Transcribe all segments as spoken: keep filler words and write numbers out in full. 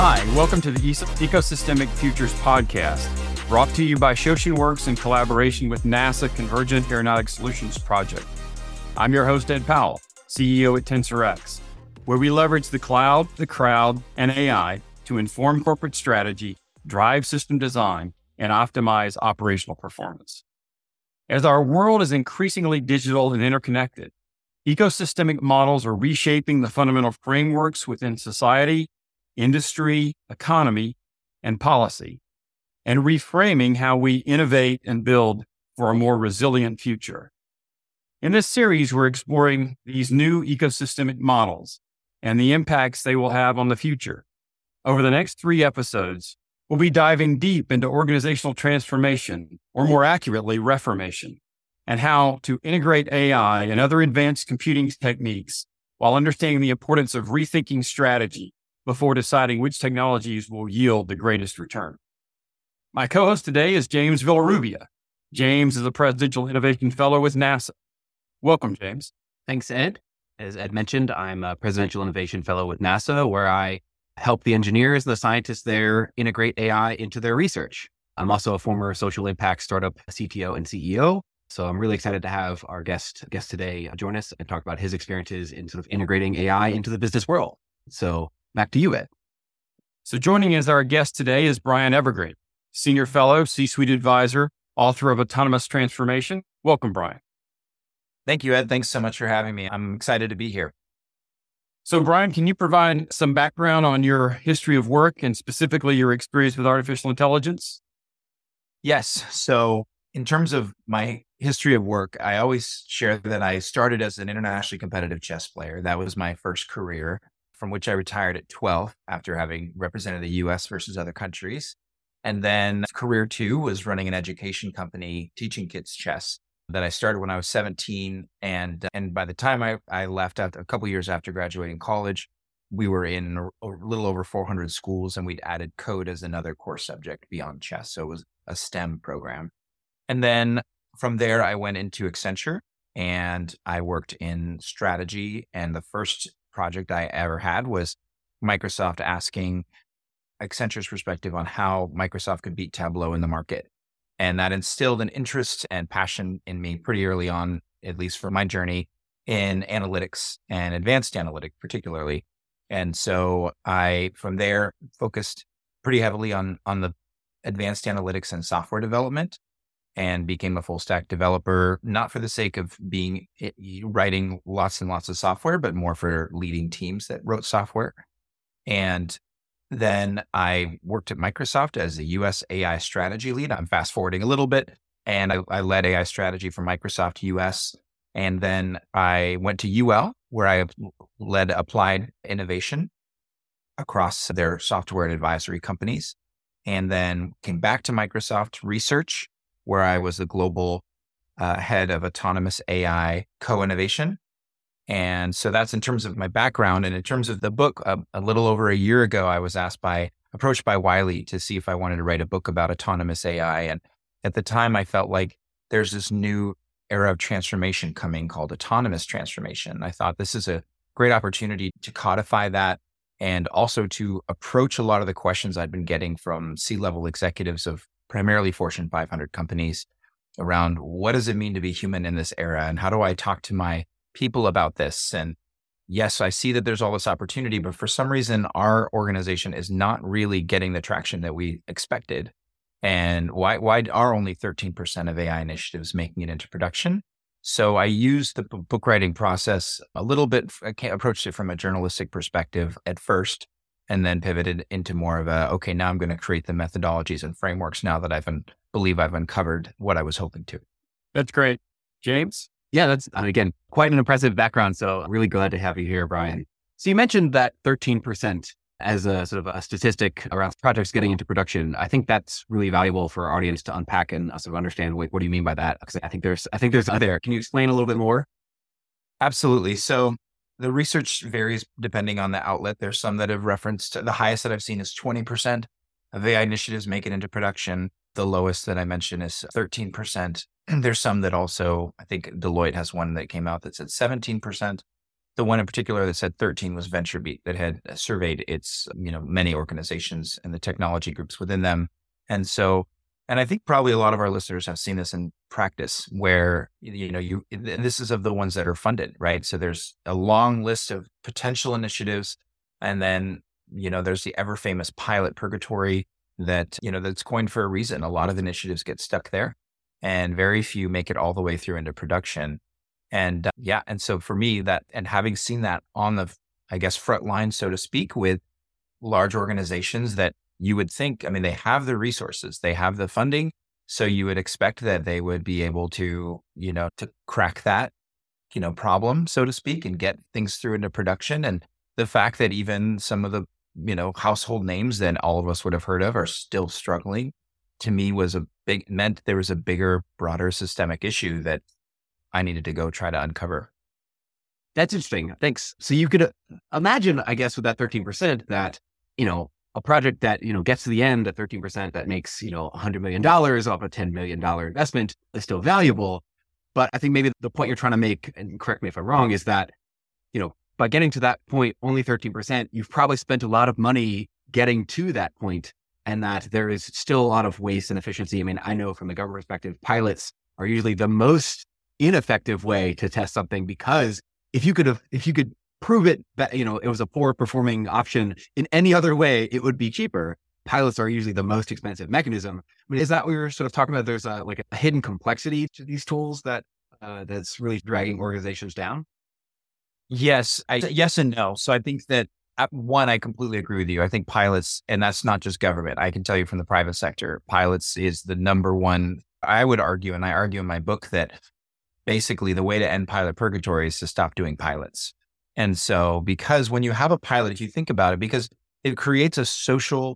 Hi, welcome to the Ecosystemic Futures podcast, brought to you by ShoshinWorks in collaboration with NASA Convergent Aeronautic Solutions Project. I'm your host, Ed Powell, C E O at TensorX, where we leverage the cloud, the crowd, and A I to inform corporate strategy, drive system design, and optimize operational performance. As our world is increasingly digital and interconnected, ecosystemic models are reshaping the fundamental frameworks within society, industry, economy, and policy, and reframing how we innovate and build for a more resilient future. In this series, we're exploring these new ecosystemic models and the impacts they will have on the future. Over the next three episodes, we'll be diving deep into organizational transformation, or more accurately, reformation, and how to integrate A I and other advanced computing techniques while understanding the importance of rethinking strategy before deciding which technologies will yield the greatest return. My co-host today is James Villarrubia. James is a Presidential Innovation Fellow with NASA. Welcome, James. Thanks, Ed. As Ed mentioned, I'm a Presidential Innovation Fellow with NASA, where I help the engineers and the scientists there integrate A I into their research. I'm also a former social impact startup C T O and C E O. So I'm really excited to have our guest guest today join us and talk about his experiences in sort of integrating A I into the business world. So back to you, Ed. So joining as our guest today is Brian Evergreen, Senior Fellow, C-Suite Advisor, author of Autonomous Transformation. Welcome, Brian. Thank you, Ed. Thanks so much for having me. I'm excited to be here. So Brian, can you provide some background on your history of work and specifically your experience with artificial intelligence? Yes. So in terms of my history of work, I always share that I started as an internationally competitive chess player. That was my first career, from which I retired at twelve after having represented the U S versus other countries. And then career two was running an education company teaching kids chess that I started when I was seventeen. And, and by the time I, I left out a couple years after graduating college, we were in a, a little over four hundred schools, and we'd added code as another core subject beyond chess. So it was a STEM program. And then from there, I went into Accenture and I worked in strategy. And the first project I ever had was Microsoft asking Accenture's perspective on how Microsoft could beat Tableau in the market. And that instilled an interest and passion in me pretty early on, at least for my journey in analytics and advanced analytics, particularly. And so I, from there, focused pretty heavily on, on the advanced analytics and software development, and became a full stack developer, not for the sake of being writing lots and lots of software, but more for leading teams that wrote software. And then I worked at Microsoft as a U S A I strategy lead. I'm fast forwarding a little bit, and I, I led A I strategy for Microsoft U S. And then I went to U L, where I led applied innovation across their software and advisory companies. And then came back to Microsoft Research, where I was the global uh, head of autonomous A I co-innovation. And so that's in terms of my background. And in terms of the book, uh, a little over a year ago, I was asked by, approached by Wiley to see if I wanted to write a book about autonomous A I. And at the time, I felt like there's this new era of transformation coming called autonomous transformation. I thought this is a great opportunity to codify that, and also to approach a lot of the questions I'd been getting from C-level executives of primarily Fortune five hundred companies around what does it mean to be human in this era? And how do I talk to my people about this? And yes, I see that there's all this opportunity, but for some reason, our organization is not really getting the traction that we expected. And why, why are only thirteen percent of A I initiatives making it into production? So I used the book writing process a little bit, I approached it from a journalistic perspective at first, and then pivoted into more of a, okay, now I'm going to create the methodologies and frameworks now that I un- believe I've uncovered what I was hoping to. That's great. James? Yeah, that's, again, quite an impressive background. So really glad to have you here, Brian. So you mentioned that thirteen percent as a sort of a statistic around projects getting into production. I think that's really valuable for our audience to unpack and sort of understand, what, what do you mean by that? Because I think there's, I think there's there. Can you explain a little bit more? Absolutely. So the research varies depending on the outlet. There's some that have referenced, the highest that I've seen is twenty percent of A I initiatives make it into production. The lowest that I mentioned is thirteen percent. And there's some that also, I think Deloitte has one that came out that said seventeen percent. the one in particular that said thirteen was VentureBeat, that had surveyed its, you know, many organizations and the technology groups within them. And so, and I think probably a lot of our listeners have seen this in practice where, you know, you, and this is of the ones that are funded, right? So there's a long list of potential initiatives. And then, you know, there's the ever famous pilot purgatory that, you know, that's coined for a reason. A lot of initiatives get stuck there and very few make it all the way through into production. And uh, yeah, and so for me that, and having seen that on the, I guess, front line, so to speak, with large organizations that you would think, I mean, they have the resources, they have the funding. So you would expect that they would be able to, you know, to crack that, you know, problem, so to speak, and get things through into production. And the fact that even some of the, you know, household names that all of us would have heard of are still struggling, to me was a big, meant there was a bigger, broader systemic issue that I needed to go try to uncover. That's interesting. Thanks. So you could uh, imagine, I guess, with that thirteen percent that, you know, a project that, you know, gets to the end at thirteen percent that makes, you know, one hundred million dollars off a ten million dollars investment is still valuable. But I think maybe the point you're trying to make, and correct me if I'm wrong, is that, you know, by getting to that point, only thirteen percent, you've probably spent a lot of money getting to that point, and that there is still a lot of waste and efficiency. I mean, I know from the government perspective, pilots are usually the most ineffective way to test something, because if you could have, if you could prove it that, you know, it was a poor performing option in any other way, it would be cheaper. Pilots are usually the most expensive mechanism. I mean, is that what we were sort of talking about? There's a, like a hidden complexity to these tools that uh, that's really dragging organizations down. Yes, I, yes and no. So I think that uh, one, I completely agree with you. I think pilots, and that's not just government. I can tell you from the private sector, pilots is the number one. I would argue, and I argue in my book, that basically the way to end pilot purgatory is to stop doing pilots. And so, because when you have a pilot, if you think about it, because it creates a social,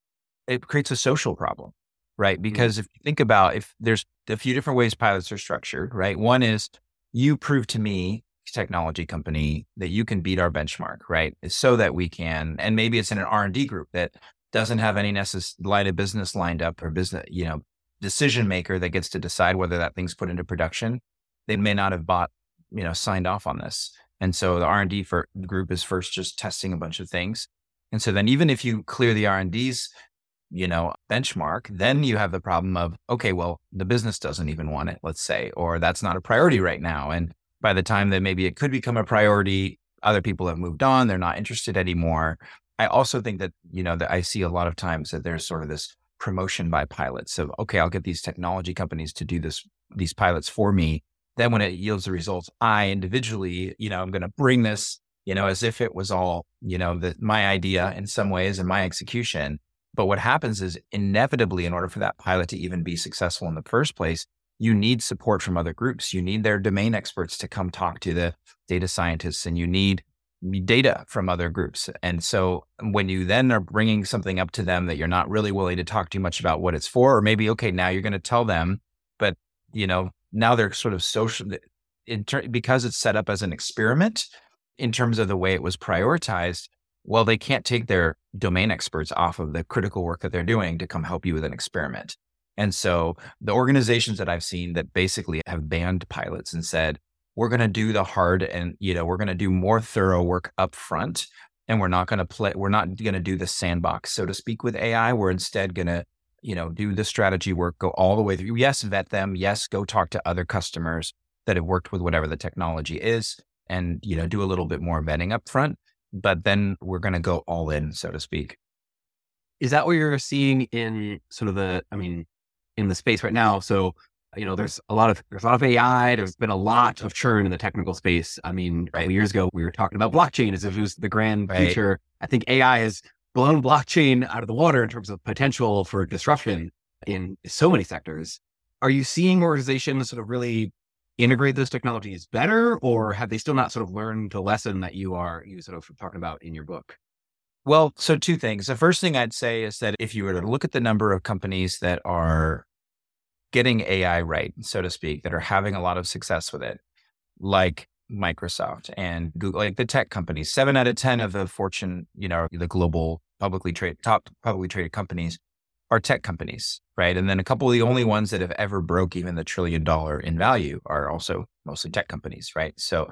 it creates a social problem, right? Because if you think about, if there's a few different ways pilots are structured, right? One is you prove to me, technology company, that you can beat our benchmark, right? So that we can, and maybe it's in an R and D group that doesn't have any necessary line of business lined up, or business, you know, decision maker that gets to decide whether that thing's put into production. They may not have bought, you know, signed off on this. And so the R and D for group is first just testing a bunch of things. And so then even if you clear the R and D's, you know, benchmark, then you have the problem of, okay, well, the business doesn't even want it, let's say, or that's not a priority right now. And by the time that maybe it could become a priority, other people have moved on, they're not interested anymore. I also think that, you know, that I see a lot of times that there's sort of this promotion by pilots of, okay, I'll get these technology companies to do this, these pilots for me. Then when it yields the results, I individually, you know, I'm going to bring this, you know, as if it was all, you know, the, my idea in some ways and my execution. But what happens is inevitably, in order for that pilot to even be successful in the first place, you need support from other groups. You need their domain experts to come talk to the data scientists, and you need data from other groups. And so when you then are bringing something up to them that you're not really willing to talk too much about what it's for, or maybe, okay, now you're going to tell them, but, you know, now they're sort of social, in ter- because it's set up as an experiment in terms of the way it was prioritized. Well, they can't take their domain experts off of the critical work that they're doing to come help you with an experiment. And so the organizations that I've seen that basically have banned pilots and said, we're going to do the hard, and, you know, we're going to do more thorough work up front, and we're not going to play, we're not going to do the sandbox, so to speak, with A I. We're instead going to, you know, do the strategy work, go all the way through. Yes, vet them. Yes, go talk to other customers that have worked with whatever the technology is, and, you know, do a little bit more vetting up front. But then we're going to go all in, so to speak. Is that what you're seeing in sort of the, I mean, in the space right now? So, you know, there's a lot of, there's a lot of A I, there's been a lot of churn in the technical space. I mean, right. a couple years ago, we were talking about blockchain as if it was the grand right. future. I think A I has blown blockchain out of the water in terms of potential for disruption in so many sectors. Are you seeing organizations sort of really integrate those technologies better, or have they still not sort of learned the lesson that you are, you sort of talking about in your book? Well, so two things. The first thing I'd say is that if you were to look at the number of companies that are getting A I right, so to speak, that are having a lot of success with it, like Microsoft and Google, like the tech companies, seven out of ten of the Fortune, you know, the global publicly traded, top publicly traded companies are tech companies, right? And then a couple of the only ones that have ever broke even the trillion dollar in value are also mostly tech companies, right? So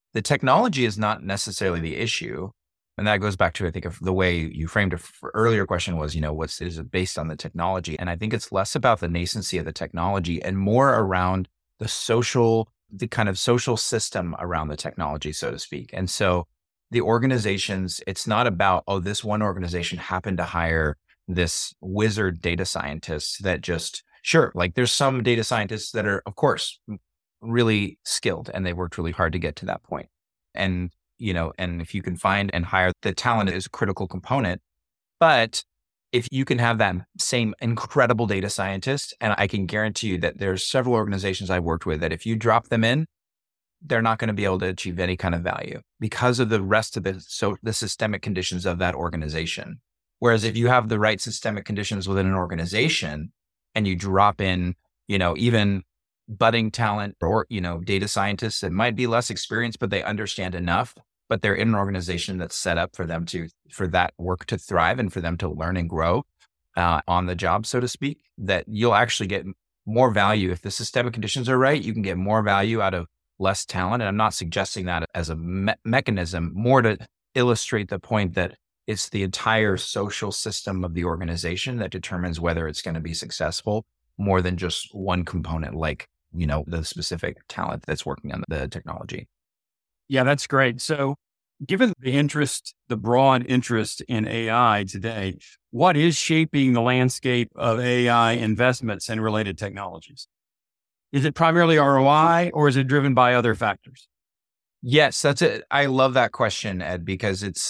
the technology is not necessarily the issue. And that goes back to, I think, of the way you framed a earlier question was, you know, what's is it based on the technology? And I think it's less about the nascency of the technology and more around the social, the kind of social system around the technology, so to speak. And so the organizations, it's not about, oh, this one organization happened to hire this wizard data scientist that just, sure, like there's some data scientists that are, of course, really skilled and they worked really hard to get to that point. And, you know, and if you can find and hire the talent is a critical component. But if you can have that same incredible data scientist, and I can guarantee you that there's several organizations I've worked with that if you drop them in, they're not going to be able to achieve any kind of value because of the rest of the, so the systemic conditions of that organization. Whereas if you have the right systemic conditions within an organization and you drop in, you know, even budding talent or, you know, data scientists that might be less experienced, but they understand enough, but they're in an organization that's set up for them to, for that work to thrive and for them to learn and grow uh, on the job, so to speak, that you'll actually get more value. If the systemic conditions are right, you can get more value out of less talent. And I'm not suggesting that as a me- mechanism, more to illustrate the point that it's the entire social system of the organization that determines whether it's going to be successful more than just one component, like, you know, the specific talent that's working on the technology. Yeah, that's great. So given the interest, the broad interest in A I today, what is shaping the landscape of A I investments and related technologies? Is it primarily R O I or is it driven by other factors? Yes, that's it. I love that question, Ed, because it's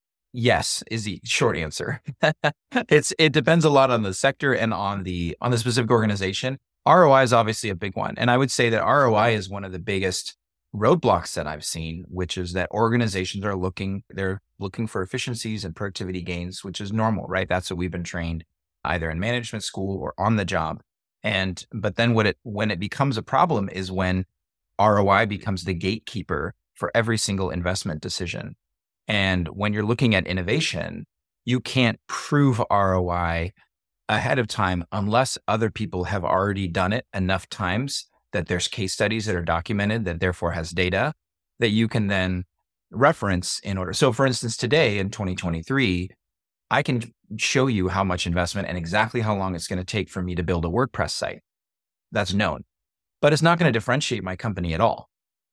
yes is the short answer. it's it depends a lot on the sector and on the on the specific organization. R O I is obviously a big one. And I would say that R O I is one of the biggest roadblocks that I've seen, which is that organizations are looking, they're looking for efficiencies and productivity gains, which is normal, right? That's what we've been trained either in management school or on the job. And, but then what it, when it becomes a problem is when R O I becomes the gatekeeper for every single investment decision. And when you're looking at innovation, you can't prove R O I ahead of time unless other people have already done it enough times that there's case studies that are documented that therefore has data that you can then reference in order. So for instance, today in twenty twenty-three, I can show you how much investment and exactly how long it's going to take for me to build a WordPress site. That's known, but it's not going to differentiate my company at all.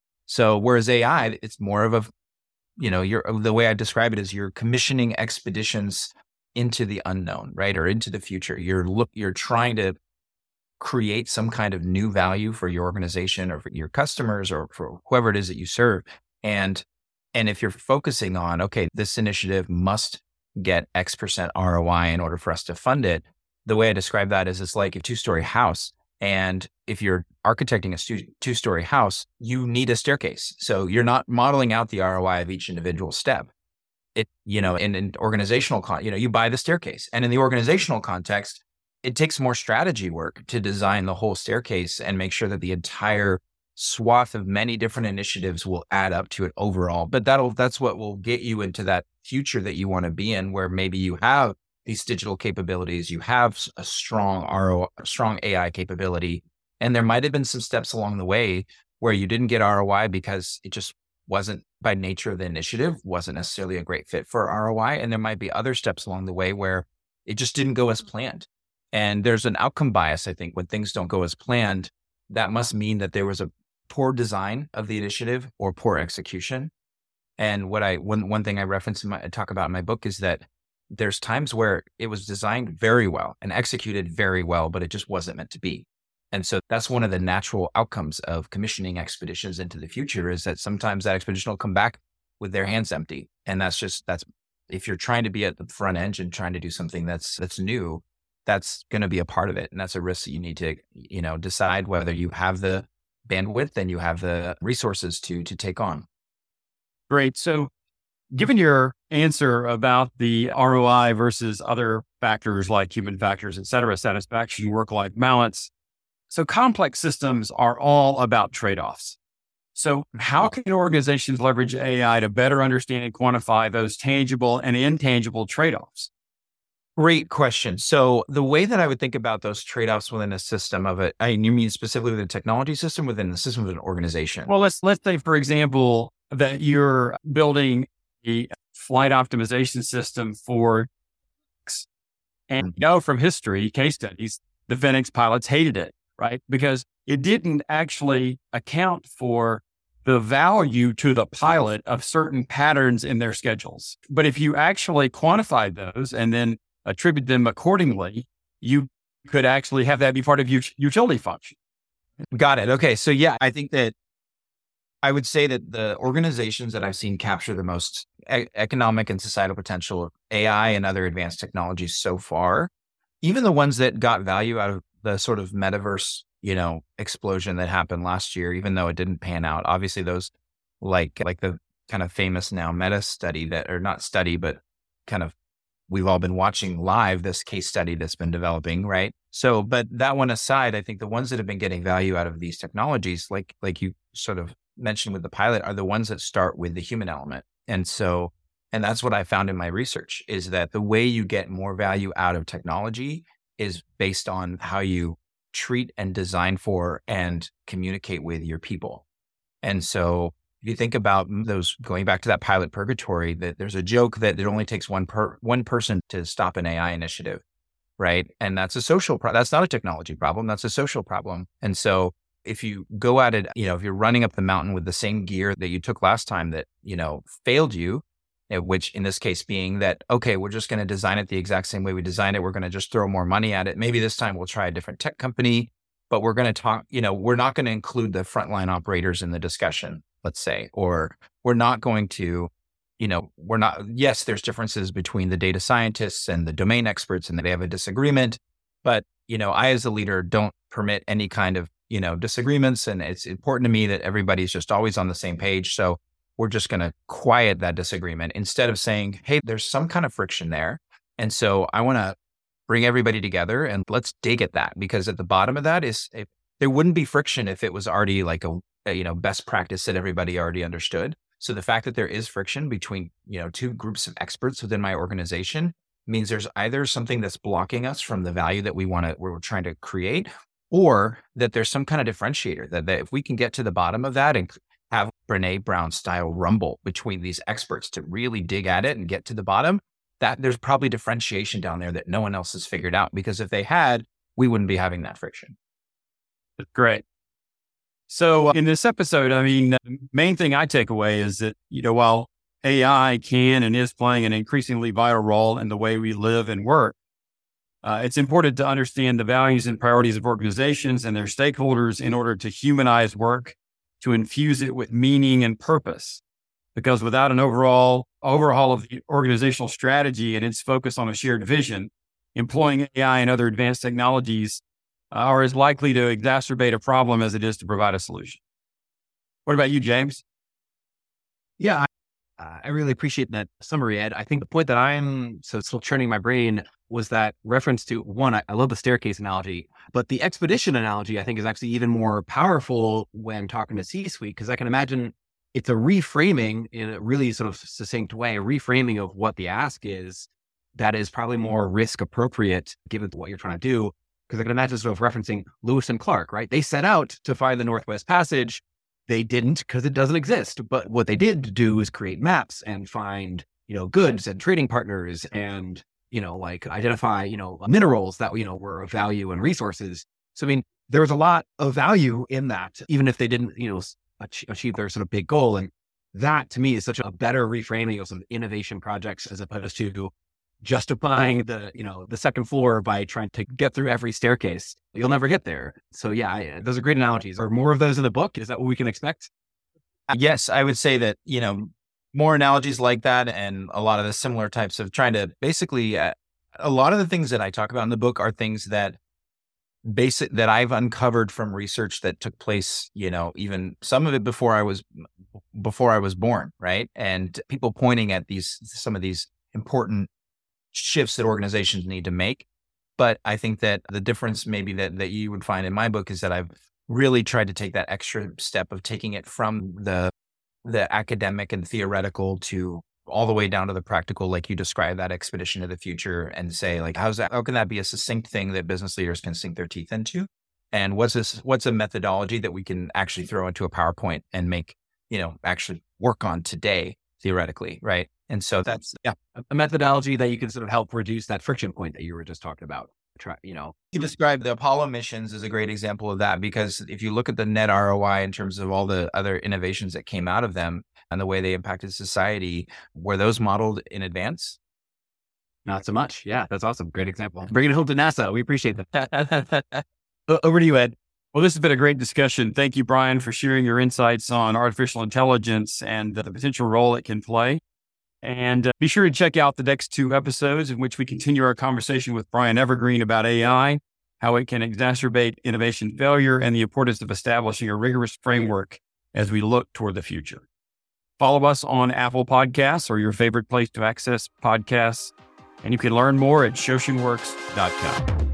So whereas A I, it's more of a, you know, you're, the way I describe it is you're commissioning expeditions into the unknown, right? Or into the future. You're look, you're trying to create some kind of new value for your organization or for your customers or for whoever it is that you serve. And, and if you're focusing on, okay, this initiative must get X percent R O I in order for us to fund it. The way I describe that is it's like a two-story house. And if you're architecting a stu- two-story house, you need a staircase. So you're not modeling out the R O I of each individual step. It, you know, in an organizational, con- you know, you buy the staircase. And in the organizational context, it takes more strategy work to design the whole staircase and make sure that the entire swath of many different initiatives will add up to it overall. But that'll, that's what will get you into that future that you want to be in, where maybe you have these digital capabilities, you have a strong R O I, strong A I capability. And there might've been some steps along the way where you didn't get R O I because it just wasn't, by nature of the initiative, wasn't necessarily a great fit for R O I. And there might be other steps along the way where it just didn't go as planned. And there's an outcome bias, I think, when things don't go as planned. That must mean that there was a poor design of the initiative or poor execution. And what I, one, one thing I reference in my, I talk about in my book is that there's times where it was designed very well and executed very well, but it just wasn't meant to be. And so that's one of the natural outcomes of commissioning expeditions into the future, is that sometimes that expedition will come back with their hands empty. And that's just, that's, if you're trying to be at the front edge and trying to do something that's, that's new, that's going to be a part of it. And that's a risk that you need to, you know, decide whether you have the bandwidth and you have the resources to, to take on. Great. So given your answer about the R O I versus other factors like human factors, et cetera, satisfaction, work-life balance. So complex systems are all about trade-offs. So how can organizations leverage A I to better understand and quantify those tangible and intangible trade-offs? Great question. So the way that I would think about those trade-offs within a system of it, I you mean specifically within a technology system, within the system of an organization? Well, let's let's say, for example, that you're building a flight optimization system for, and you know from history, case studies, the Phoenix pilots hated it, right? Because it didn't actually account for the value to the pilot of certain patterns in their schedules. But if you actually quantified those and then attribute them accordingly, you could actually have that be part of your utility function. Got it. Okay. So yeah, I think that I would say that the organizations that I've seen capture the most e- economic and societal potential of A I and other advanced technologies so far, even the ones that got value out of the sort of metaverse, you know, explosion that happened last year, even though it didn't pan out. Obviously those like, like the kind of famous now Meta study that, or not study, but kind of we've all been watching live this case study that's been developing, right? So, but that one aside, I think the ones that have been getting value out of these technologies, like, like you sort of mentioned with the pilot, are the ones that start with the human element. And so, and that's what I found in my research is that the way you get more value out of technology is based on how you treat and design for and communicate with your people. And so if you think about those, going back to that pilot purgatory, that there's a joke that it only takes one per one person to stop an A I initiative, right? And that's a social problem. That's not a technology problem. That's a social problem. And so if you go at it, you know, if you're running up the mountain with the same gear that you took last time that, you know, failed you, which in this case being that, okay, we're just going to design it the exact same way we designed it. We're going to just throw more money at it. Maybe this time we'll try a different tech company, but we're going to talk, you know, we're not going to include the frontline operators in the discussion, let's say, or we're not going to, you know, we're not, yes, there's differences between the data scientists and the domain experts and they have a disagreement, but, you know, I as a leader don't permit any kind of, you know, disagreements. And it's important to me that everybody's just always on the same page. So we're just going to quiet that disagreement instead of saying, hey, there's some kind of friction there. And so I want to bring everybody together and let's dig at that, because at the bottom of that is if, there wouldn't be friction if it was already like a, a, you know, best practice that everybody already understood. So the fact that there is friction between, you know, two groups of experts within my organization means there's either something that's blocking us from the value that we want to, we're trying to create, or that there's some kind of differentiator that, that if we can get to the bottom of that and have Brené Brown style rumble between these experts to really dig at it and get to the bottom, that there's probably differentiation down there that no one else has figured out, because if they had, we wouldn't be having that friction. Great. So uh, in this episode, I mean, the main thing I take away is that, you know, while A I can and is playing an increasingly vital role in the way we live and work, uh, it's important to understand the values and priorities of organizations and their stakeholders in order to humanize work, to infuse it with meaning and purpose. Because without an overall overhaul of the organizational strategy and its focus on a shared vision, employing A I and other advanced technologies uh, are as likely to exacerbate a problem as it is to provide a solution. What about you, James? Yeah, I, uh, I really appreciate that summary, Ed. I think the point that I'm so still churning my brain was that reference to one, I, I love the staircase analogy, but the expedition analogy, I think, is actually even more powerful when talking to C-suite, because I can imagine it's a reframing in a really sort of succinct way, a reframing of what the ask is that is probably more risk appropriate given what you're trying to do. Because I can imagine sort of referencing Lewis and Clark, right? They set out to find the Northwest Passage. They didn't because it doesn't exist. But what they did do is create maps and find, you know, goods and trading partners and, you know, like identify, you know, minerals that, you know, were of value and resources. So, I mean, there was a lot of value in that, even if they didn't, you know, achieve their sort of big goal. And that to me is such a better reframing of some innovation projects as opposed to justifying the, you know, the second floor by trying to get through every staircase. You'll never get there. So yeah, I, those are great analogies. Are more of those in the book? Is that what we can expect? Yes, I would say that, you know, more analogies like that and a lot of the similar types of trying to basically, uh, a lot of the things that I talk about in the book are things that basic that I've uncovered from research that took place, you know, even some of it before I was, before I was born. Right. And people pointing at these, some of these important shifts that organizations need to make. But I think that the difference maybe that, that you would find in my book is that I've really tried to take that extra step of taking it from the the academic and theoretical to all the way down to the practical, like you described, that expedition to the future, and say, like, how's that, how can that be a succinct thing that business leaders can sink their teeth into? And what's this, what's a methodology that we can actually throw into a PowerPoint and make, you know, actually work on today, theoretically, right? And so that's, yeah, a methodology that you can sort of help reduce that friction point that you were just talking about. Try, you know, you described the Apollo missions as a great example of that, because if you look at the net R O I in terms of all the other innovations that came out of them and the way they impacted society, were those modeled in advance? Not so much. Yeah, that's awesome. Great example. Bring it home to NASA. We appreciate that. Over to you, Ed. Well, this has been a great discussion. Thank you, Brian, for sharing your insights on artificial intelligence and the potential role it can play. And uh, be sure to check out the next two episodes in which we continue our conversation with Brian Evergreen about A I, how it can exacerbate innovation failure, and the importance of establishing a rigorous framework as we look toward the future. Follow us on Apple Podcasts or your favorite place to access podcasts, and you can learn more at Shoshin Works dot com.